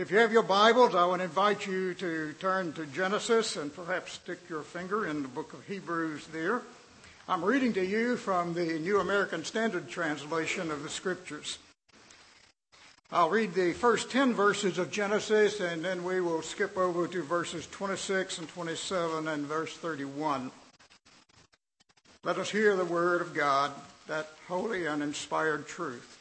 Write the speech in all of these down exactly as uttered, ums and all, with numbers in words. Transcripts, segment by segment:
If you have your Bibles, I would invite you to turn to Genesis and perhaps stick your finger in the book of Hebrews there. I'm reading to you from the New American Standard Translation of the Scriptures. I'll read the first ten verses of Genesis, and then we will skip over to verses twenty-six and twenty-seven and verse thirty-one. Let us hear the word of God, that holy and inspired truth.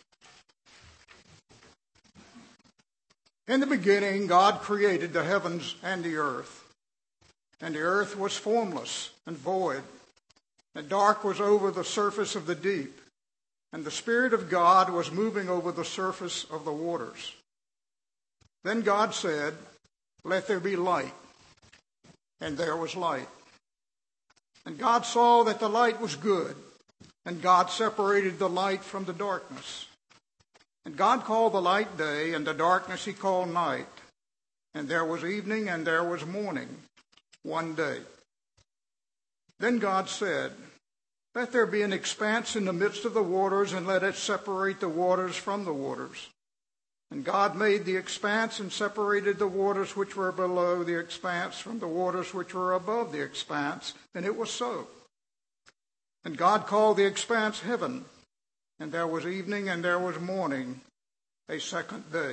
In the beginning, God created the heavens and the earth. And the earth was formless and void, and dark was over the surface of the deep, and the Spirit of God was moving over the surface of the waters. Then God said, "Let there be light." And there was light. And God saw that the light was good, and God separated the light from the darkness. And God called the light day, and the darkness he called night. And there was evening, and there was morning, one day. Then God said, "Let there be an expanse in the midst of the waters, and let it separate the waters from the waters." And God made the expanse and separated the waters which were below the expanse from the waters which were above the expanse, and it was so. And God called the expanse heaven. And there was evening, and there was morning, a second day.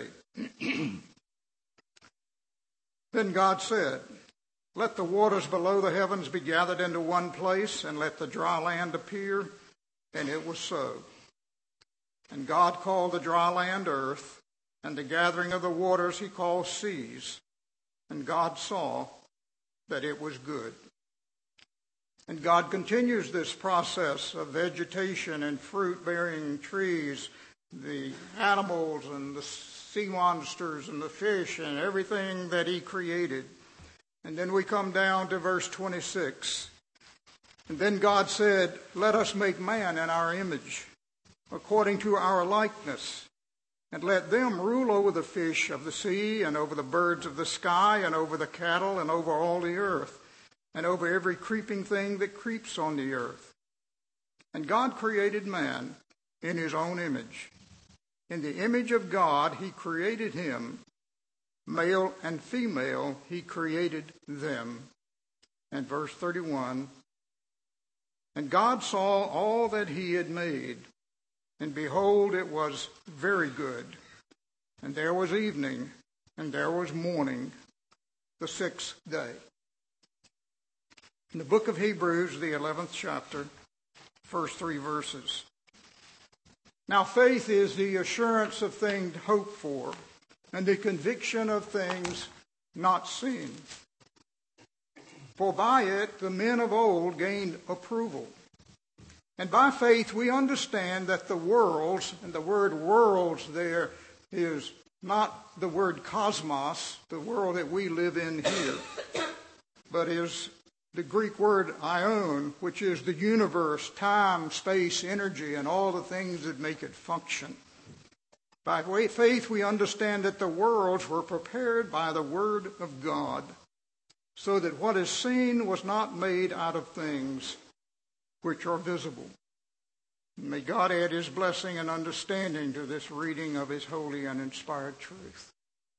Then God said, "Let the waters below the heavens be gathered into one place, and let the dry land appear." And it was so. And God called the dry land earth, and the gathering of the waters he called seas. And God saw that it was good. And God continues this process of vegetation and fruit-bearing trees, the animals and the sea monsters and the fish and everything that he created. And then we come down to verse twenty-six. And then God said, "Let us make man in our image, according to our likeness, and let them rule over the fish of the sea and over the birds of the sky and over the cattle and over all the earth, and over every creeping thing that creeps on the earth." And God created man in his own image. In the image of God he created him. Male and female he created them. And verse thirty-one, and God saw all that he had made, and behold, it was very good. And there was evening, and there was morning, the sixth day. In the book of Hebrews, the eleventh chapter, first three verses. Now faith is the assurance of things hoped for, and the conviction of things not seen. For by it the men of old gained approval. And by faith we understand that the worlds, and the word worlds there is not the word cosmos, the world that we live in here, but is the Greek word ion, which is the universe, time, space, energy, and all the things that make it function. By faith we understand that the worlds were prepared by the word of God, so that what is seen was not made out of things which are visible. May God add his blessing and understanding to this reading of his holy and inspired truth.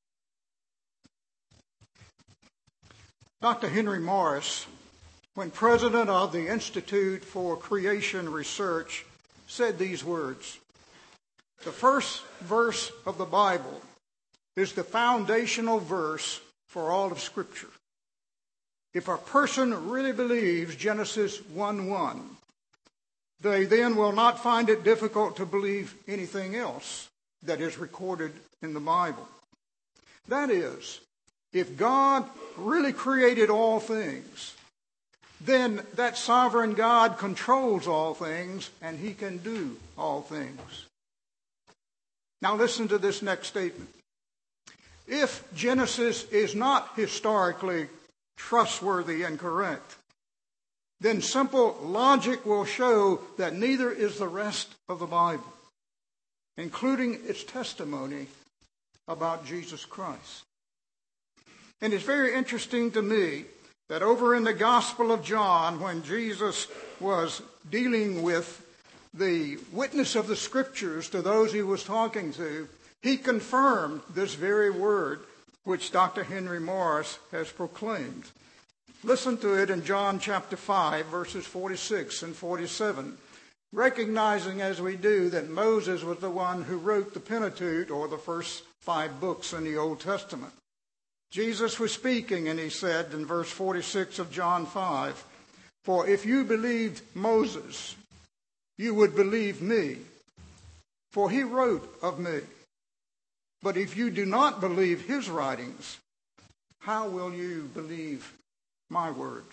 Doctor Henry Morris, when president of the Institute for Creation Research, said these words: "The first verse of the Bible is the foundational verse for all of Scripture. If a person really believes Genesis one one, they then will not find it difficult to believe anything else that is recorded in the Bible. That is, if God really created all things, then that sovereign God controls all things, and he can do all things." Now listen to this next statement. If Genesis is not historically trustworthy and correct, then simple logic will show that neither is the rest of the Bible, including its testimony about Jesus Christ. And it's very interesting to me that over in the Gospel of John, when Jesus was dealing with the witness of the Scriptures to those he was talking to, he confirmed this very word which Doctor Henry Morris has proclaimed. Listen to it in John chapter five, verses forty-six and forty-seven, recognizing as we do that Moses was the one who wrote the Pentateuch, or the first five books in the Old Testament. Jesus was speaking, and he said in verse forty-six of John five, "For if you believed Moses, you would believe me, for he wrote of me. But if you do not believe his writings, how will you believe my words?"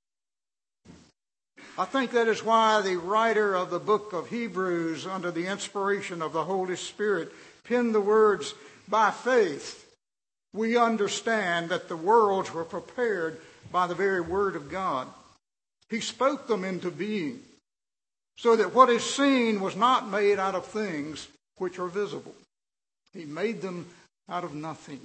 I think that is why the writer of the book of Hebrews, under the inspiration of the Holy Spirit, penned the words, "By faith we understand that the worlds were prepared by the very word of God. He spoke them into being, so that what is seen was not made out of things which are visible. He made them out of nothing."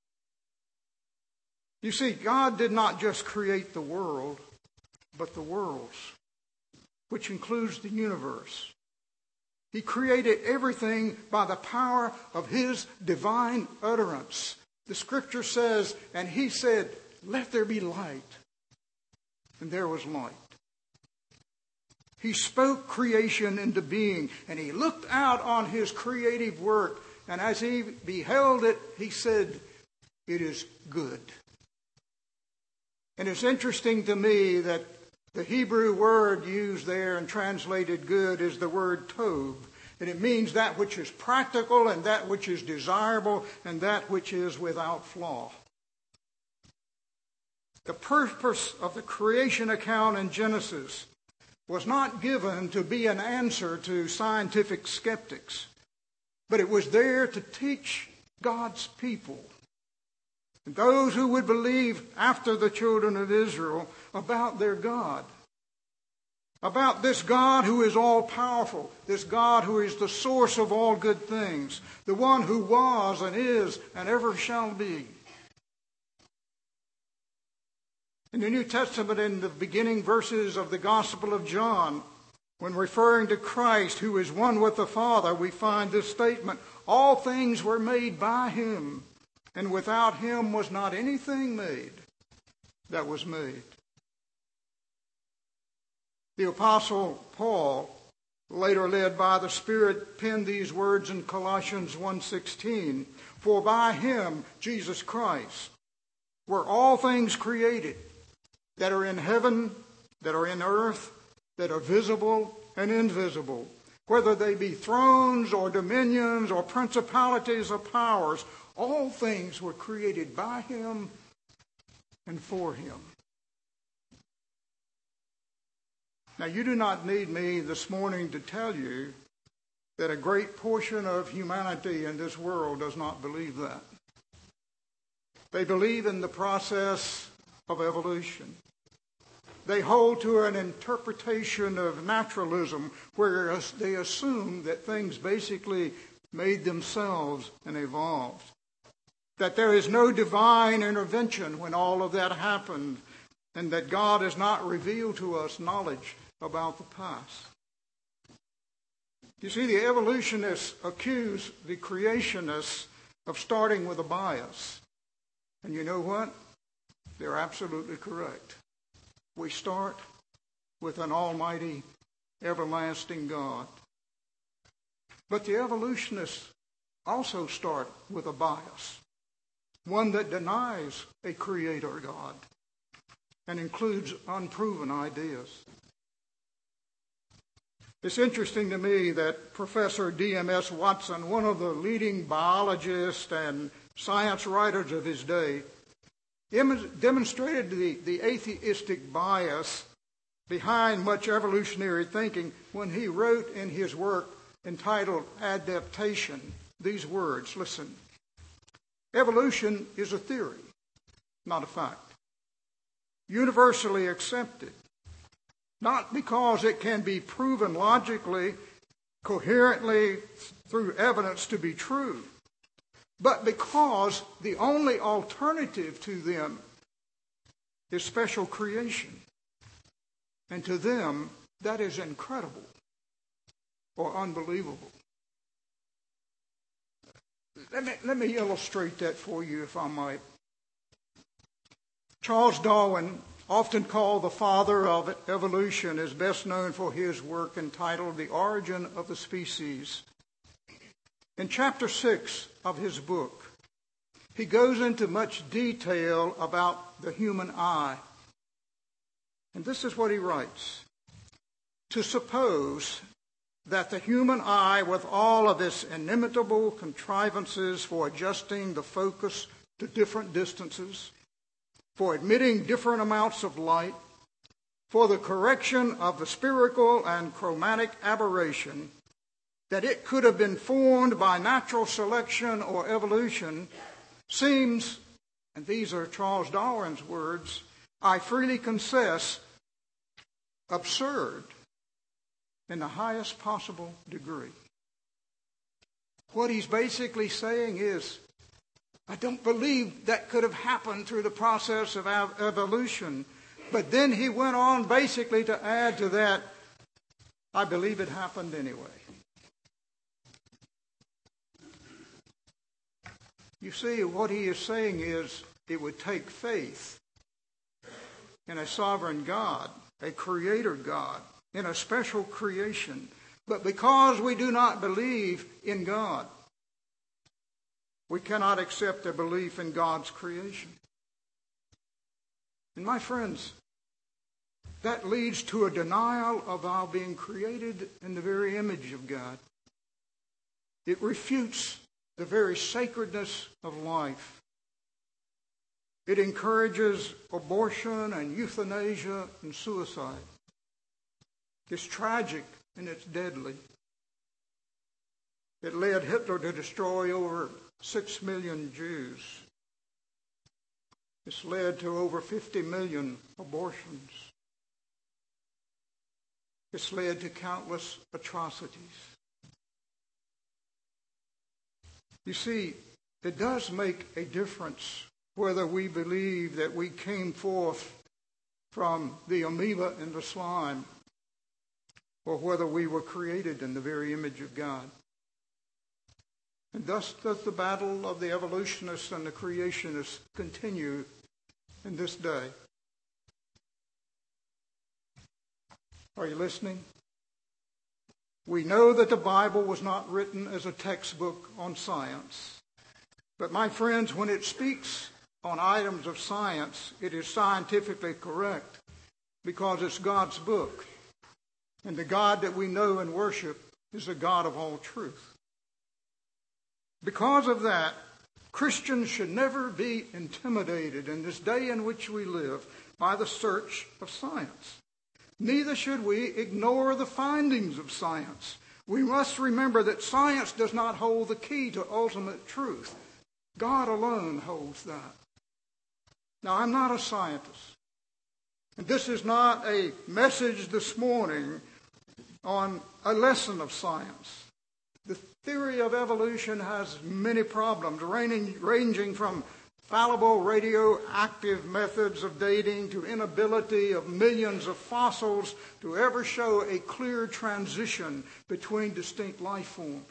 You see, God did not just create the world, but the worlds, which includes the universe. He created everything by the power of his divine utterance. The scripture says, and he said, "Let there be light." And there was light. He spoke creation into being, and he looked out on his creative work, and as he beheld it, he said, "It is good." And it's interesting to me that the Hebrew word used there and translated good is the word tov. And it means that which is practical and that which is desirable and that which is without flaw. The purpose of the creation account in Genesis was not given to be an answer to scientific skeptics, but it was there to teach God's people, and those who would believe after the children of Israel, about their God. About this God who is all-powerful, this God who is the source of all good things, the one who was and is and ever shall be. In the New Testament, in the beginning verses of the Gospel of John, when referring to Christ who is one with the Father, we find this statement, "All things were made by him, and without him was not anything made that was made." The Apostle Paul, later led by the Spirit, penned these words in Colossians one sixteen, "For by him, Jesus Christ, were all things created, that are in heaven, that are in earth, that are visible and invisible, whether they be thrones or dominions or principalities or powers, all things were created by him and for him." Now, you do not need me this morning to tell you that a great portion of humanity in this world does not believe that. They believe in the process of evolution. They hold to an interpretation of naturalism where they assume that things basically made themselves and evolved. That there is no divine intervention when all of that happened, and that God has not revealed to us knowledge about the past. You see, the evolutionists accuse the creationists of starting with a bias. And you know what? They're absolutely correct. We start with an almighty, everlasting God. But the evolutionists also start with a bias, one that denies a creator God and includes unproven ideas. It's interesting to me that Professor D M S Watson, one of the leading biologists and science writers of his day, demonstrated the, the atheistic bias behind much evolutionary thinking when he wrote in his work entitled Adaptation these words. Listen. "Evolution is a theory, not a fact. Universally accepted, not because it can be proven logically, coherently through evidence to be true, but because the only alternative to them is special creation. And to them, that is incredible or unbelievable." Let me, let me illustrate that for you, if I might. Charles Darwin, often called the father of evolution, is best known for his work entitled The Origin of the Species. In chapter six of his book, he goes into much detail about the human eye. And this is what he writes. To suppose that the human eye, with all of its inimitable contrivances for adjusting the focus to different distances, for admitting different amounts of light, for the correction of the spherical and chromatic aberration, that it could have been formed by natural selection or evolution, seems, and these are Charles Darwin's words, I freely confess, absurd in the highest possible degree. What he's basically saying is, I don't believe that could have happened through the process of evolution. But then he went on basically to add to that, I believe it happened anyway. You see, what he is saying is it would take faith in a sovereign God, a creator God, in a special creation. But because we do not believe in God, we cannot accept a belief in God's creation. And my friends, that leads to a denial of our being created in the very image of God. It refutes the very sacredness of life. It encourages abortion and euthanasia and suicide. It's tragic and it's deadly. It led Hitler to destroy over six million Jews. It's led to over fifty million abortions. It's led to countless atrocities. You see, it does make a difference whether we believe that we came forth from the amoeba in the slime or whether we were created in the very image of God. And thus does the battle of the evolutionists and the creationists continue in this day. Are you listening? We know that the Bible was not written as a textbook on science. But my friends, when it speaks on items of science, it is scientifically correct because it's God's book. And the God that we know and worship is the God of all truth. Because of that, Christians should never be intimidated in this day in which we live by the search of science. Neither should we ignore the findings of science. We must remember that science does not hold the key to ultimate truth. God alone holds that. Now, I'm not a scientist. And this is not a message this morning on a lesson of science. The theory of evolution has many problems, ranging, ranging from fallible radioactive methods of dating to inability of millions of fossils to ever show a clear transition between distinct life forms.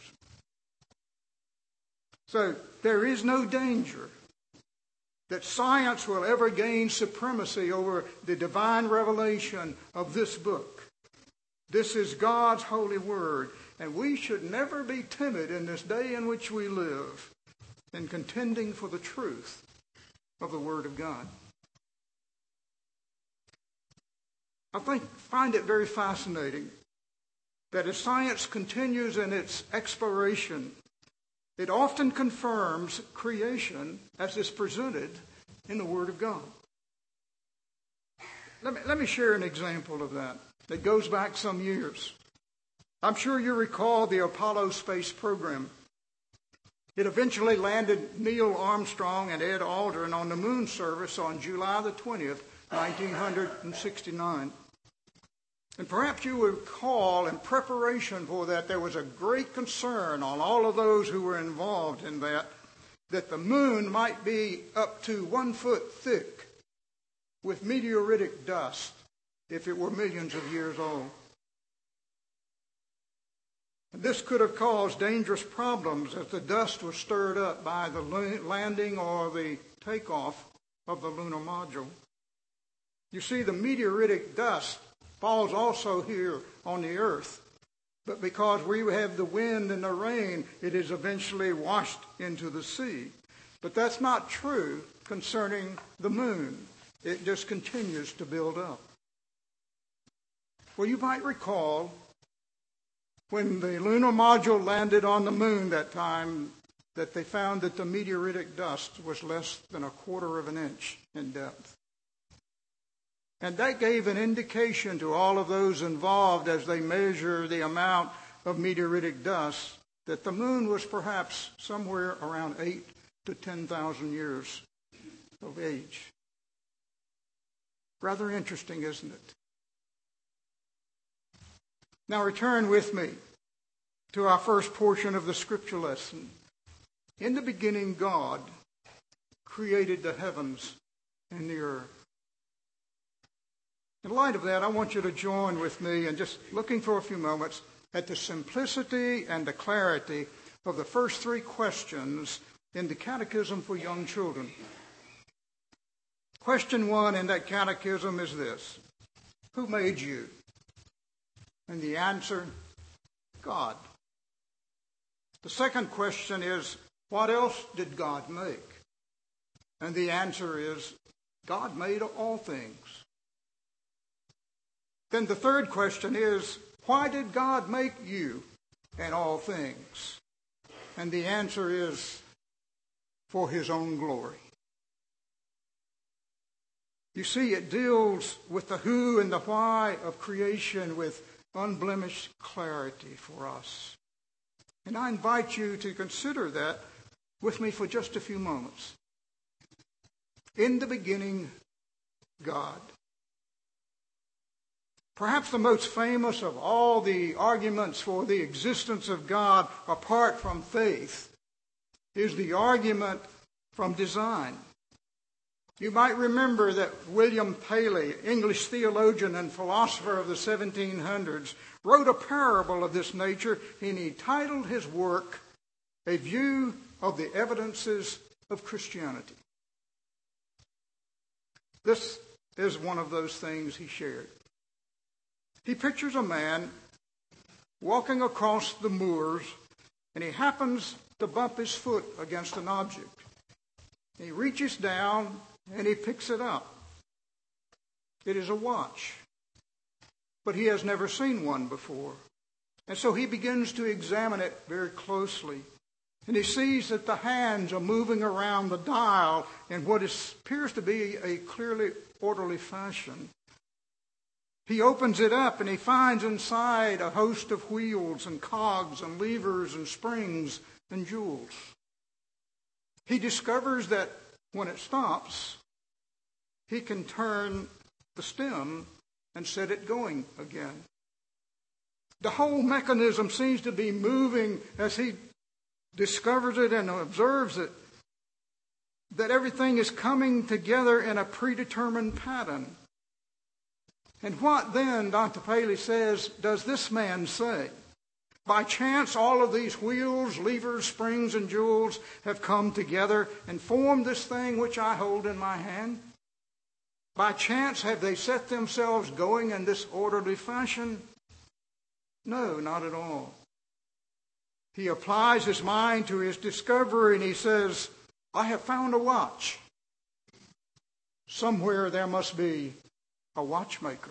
So there is no danger that science will ever gain supremacy over the divine revelation of this book. This is God's holy word, and we should never be timid in this day in which we live in contending for the truth of the Word of God. I think, find it very fascinating that as science continues in its exploration, it often confirms creation as is presented in the Word of God. Let me, let me share an example of that that goes back some years. I'm sure you recall the Apollo space program. It eventually landed Neil Armstrong and Ed Aldrin on the moon surface on July the twentieth, nineteen sixty-nine. And perhaps you will recall, in preparation for that, there was a great concern on all of those who were involved in that, that the moon might be up to one foot thick with meteoritic dust if it were millions of years old. This could have caused dangerous problems as the dust was stirred up by the landing or the takeoff of the lunar module. You see, the meteoritic dust falls also here on the earth. But because we have the wind and the rain, it is eventually washed into the sea. But that's not true concerning the moon. It just continues to build up. Well, you might recall when the lunar module landed on the moon that time that they found that the meteoritic dust was less than a quarter of an inch in depth. And that gave an indication to all of those involved as they measure the amount of meteoritic dust that the moon was perhaps somewhere around eight to ten thousand years of age. Rather interesting, isn't it? Now return with me to our first portion of the scripture lesson. In the beginning, God created the heavens and the earth. In light of that, I want you to join with me in just looking for a few moments at the simplicity and the clarity of the first three questions in the Catechism for Young Children. Question one in that catechism is this: who made you? And the answer, God. The second question is, what else did God make? And the answer is, God made all things. Then the third question is, why did God make you and all things? And the answer is, for his own glory. You see, it deals with the who and the why of creation with unblemished clarity for us. And I invite you to consider that with me for just a few moments. In the beginning, God. Perhaps the most famous of all the arguments for the existence of God apart from faith is the argument from design. You might remember that William Paley, English theologian and philosopher of the seventeen hundreds, wrote a parable of this nature, and he titled his work, A View of the Evidences of Christianity. This is one of those things he shared. He pictures a man walking across the moors, and he happens to bump his foot against an object. He reaches down and he picks it up. It is a watch, but he has never seen one before. And so he begins to examine it very closely. And he sees that the hands are moving around the dial in what is, appears to be a clearly orderly fashion. He opens it up and he finds inside a host of wheels and cogs and levers and springs and jewels. He discovers that when it stops, he can turn the stem and set it going again. The whole mechanism seems to be moving as he discovers it and observes it, that everything is coming together in a predetermined pattern. And what then, Doctor Paley says, does this man say? By chance, all of these wheels, levers, springs, and jewels have come together and formed this thing which I hold in my hand? By chance, have they set themselves going in this orderly fashion? No, not at all. He applies his mind to his discovery and he says, I have found a watch. Somewhere there must be a watchmaker.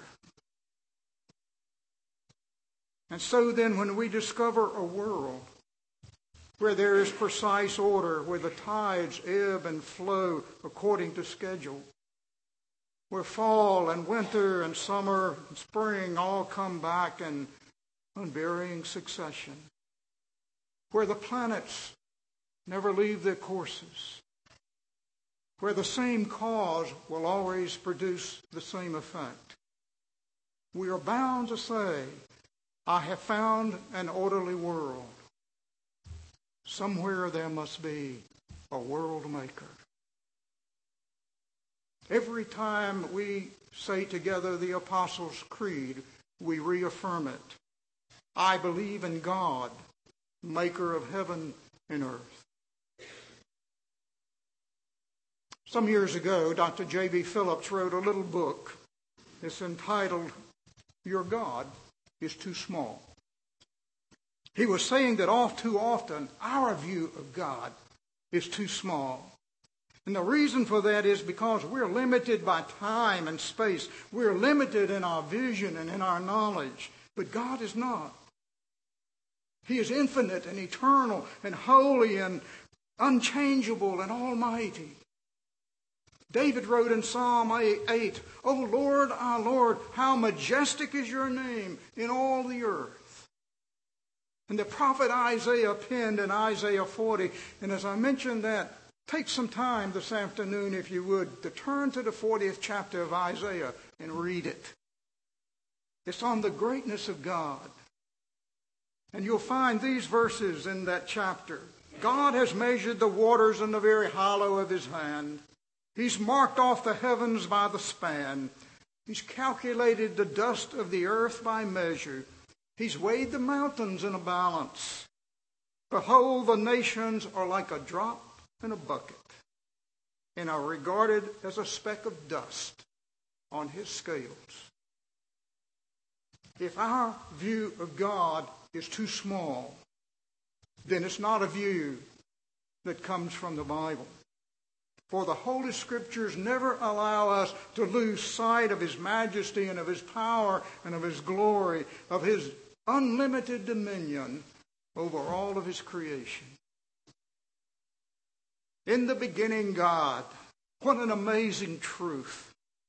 And so then when we discover a world where there is precise order, where the tides ebb and flow according to schedule, where fall and winter and summer and spring all come back in unvarying succession, where the planets never leave their courses, where the same cause will always produce the same effect, we are bound to say, I have found an orderly world. Somewhere there must be a world maker. Every time we say together the Apostles' Creed, we reaffirm it. I believe in God, maker of heaven and earth. Some years ago, Doctor J B Phillips wrote a little book. It's entitled, Your God is Too Small. He was saying that all too often, our view of God is too small. And the reason for that is because we're limited by time and space. We're limited in our vision and in our knowledge. But God is not. He is infinite and eternal and holy and unchangeable and almighty. David wrote in Psalm eight, O Lord, our Lord, how majestic is your name in all the earth. And the prophet Isaiah penned in Isaiah forty. And as I mentioned that, take some time this afternoon, if you would, to turn to the fortieth chapter of Isaiah and read it. It's on the greatness of God. And you'll find these verses in that chapter. God has measured the waters in the very hollow of his hand. He's marked off the heavens by the span. He's calculated the dust of the earth by measure. He's weighed the mountains in a balance. Behold, the nations are like a drop in a bucket, and are regarded as a speck of dust on his scales. If our view of God is too small, then it's not a view that comes from the Bible. For the Holy Scriptures never allow us to lose sight of his majesty and of his power and of his glory, of his unlimited dominion over all of his creation. In the beginning, God. What an amazing truth.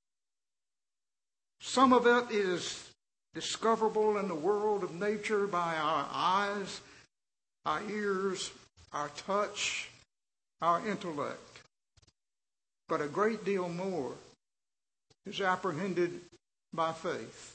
Some of it is discoverable in the world of nature by our eyes, our ears, our touch, our intellect. But a great deal more is apprehended by faith.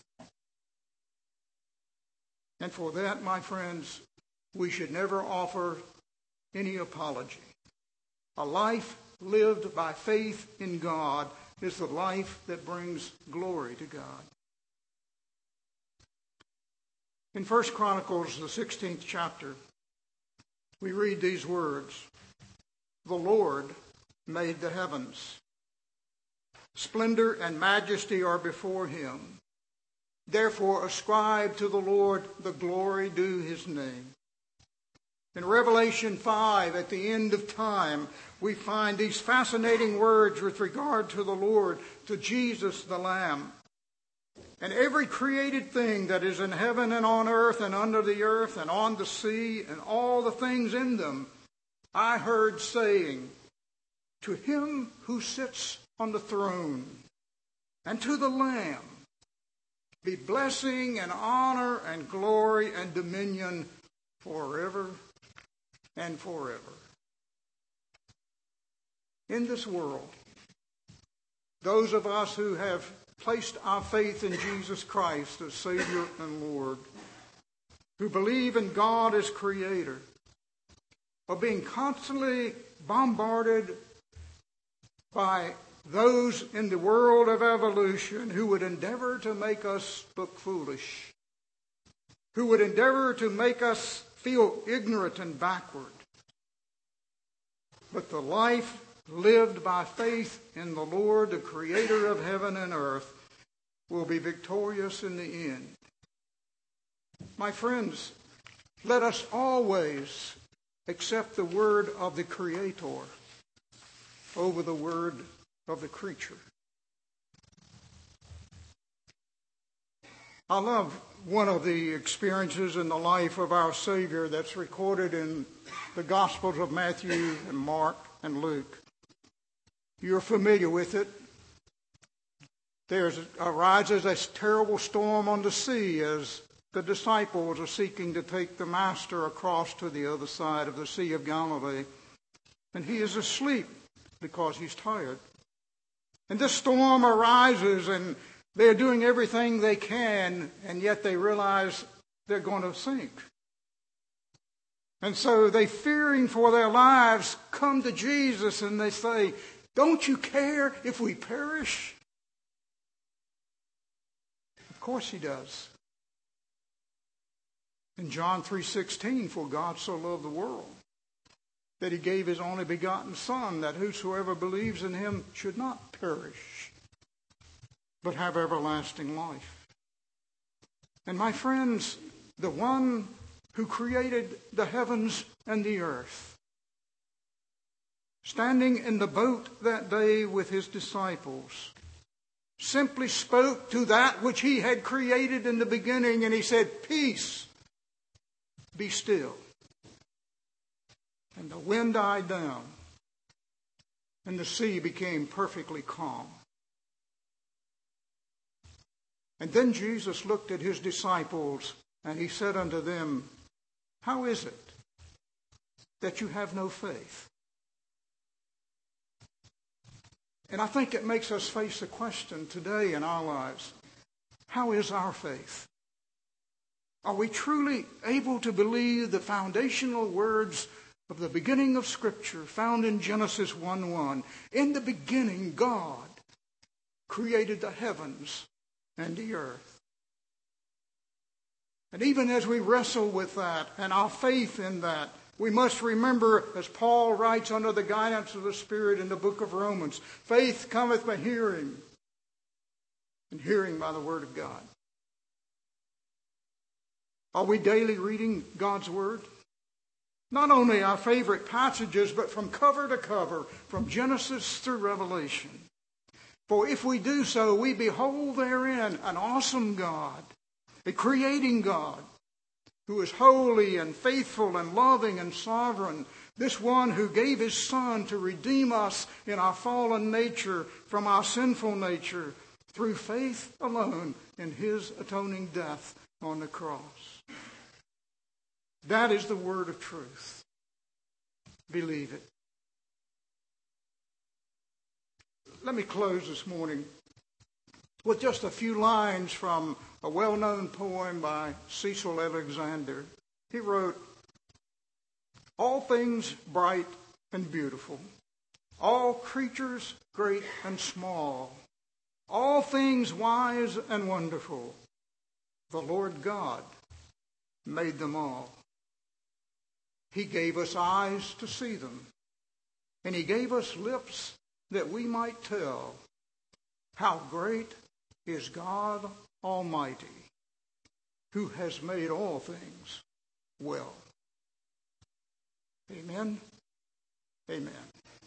And for that, my friends, we should never offer any apology. A life lived by faith in God is the life that brings glory to God. In First Chronicles, the sixteenth chapter, we read these words, The Lord made the heavens. Splendor and majesty are before him. Therefore ascribe to the Lord the glory due his name. In Revelation five, at the end of time, we find these fascinating words with regard to the Lord, to Jesus the Lamb. And every created thing that is in heaven and on earth and under the earth and on the sea and all the things in them, I heard saying, to him who sits on the throne and to the Lamb be blessing and honor and glory and dominion forever and forever. In this world, those of us who have placed our faith in Jesus Christ as Savior and Lord, who believe in God as Creator, are being constantly bombarded by those in the world of evolution who would endeavor to make us look foolish, who would endeavor to make us feel ignorant and backward. But the life lived by faith in the Lord, the Creator of heaven and earth, will be victorious in the end. My friends, let us always accept the word of the Creator over the word of the creature. I love one of the experiences in the life of our Savior that's recorded in the Gospels of Matthew and Mark and Luke. You're familiar with it. There arises a terrible storm on the sea as the disciples are seeking to take the Master across to the other side of the Sea of Galilee. And he is asleep because he's tired. And this storm arises and they're doing everything they can, and yet they realize they're going to sink. And so they, fearing for their lives, come to Jesus and they say, don't you care if we perish? Of course he does. In John three sixteen, for God so loved the world that he gave his only begotten Son, that whosoever believes in him should not perish, but have everlasting life. And my friends, the one who created the heavens and the earth, standing in the boat that day with his disciples, simply spoke to that which he had created in the beginning, and he said, "Peace, be still." And the wind died down, and the sea became perfectly calm. And then Jesus looked at his disciples, and he said unto them, "How is it that you have no faith?" And I think it makes us face a question today in our lives. How is our faith? Are we truly able to believe the foundational words of the beginning of Scripture found in Genesis one one? In the beginning, God created the heavens and the earth. And even as we wrestle with that and our faith in that, we must remember, as Paul writes under the guidance of the Spirit in the book of Romans, faith cometh by hearing, and hearing by the Word of God. Are we daily reading God's Word? Not only our favorite passages, but from cover to cover, from Genesis through Revelation. For if we do so, we behold therein an awesome God, a creating God, who is holy and faithful and loving and sovereign. This one who gave his Son to redeem us in our fallen nature from our sinful nature through faith alone in his atoning death on the cross. That is the word of truth. Believe it. Let me close this morning with just a few lines from a well-known poem by Cecil Alexander. He wrote, "All things bright and beautiful, all creatures great and small, all things wise and wonderful, the Lord God made them all. He gave us eyes to see them, and he gave us lips that we might tell how great is God Almighty, who has made all things well." Amen. Amen.